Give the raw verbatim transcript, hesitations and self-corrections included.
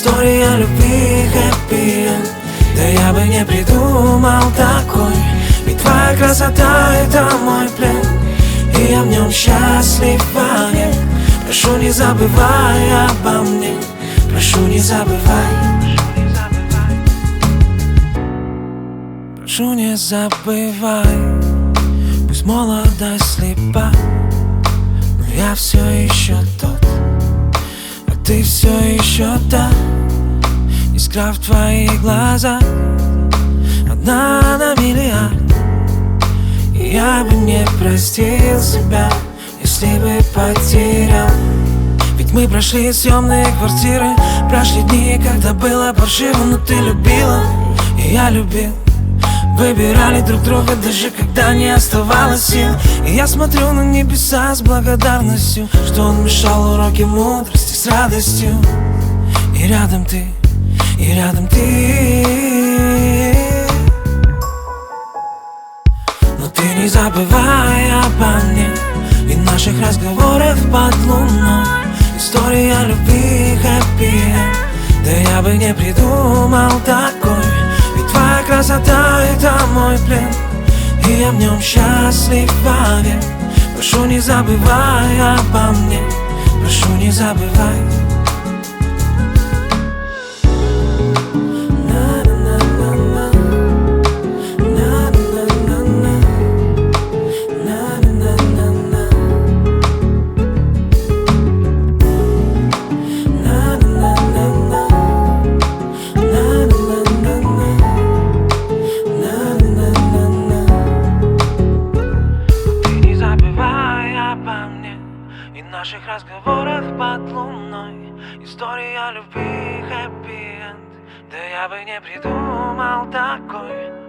История любви хэппи-энд, да я бы не придумал такой. Ведь твоя красота — это мой плен, и я в нем счастлив вовек. Прошу, не забывай обо мне, прошу, не забывай. Прошу, не забывай. Пусть молодость слепа, но я все еще тот, а ты все еще та. Искра в твоих глазах, одна на миллиард. И я бы не простил себя, если бы потерял. Ведь мы прошли съемные квартиры, прошли дни, когда было паршиво. Но ты любила, и я любил. Выбирали друг друга, даже когда не оставалось сил. И я смотрю на небеса с благодарностью, что он мешал уроки мудрости с радостью. И рядом ты, и рядом ты. Но ты не забывай обо мне и наших разговорах под луной. История любви хэппи-энд, да я бы не придумал такой. Ведь твоя красота — это мой плен, и я в нем счастлив вовек. Прошу, не забывай обо мне, прошу, не забывай. Наших разговорах под луной. История любви хэппи-энд, да я бы не придумал такой.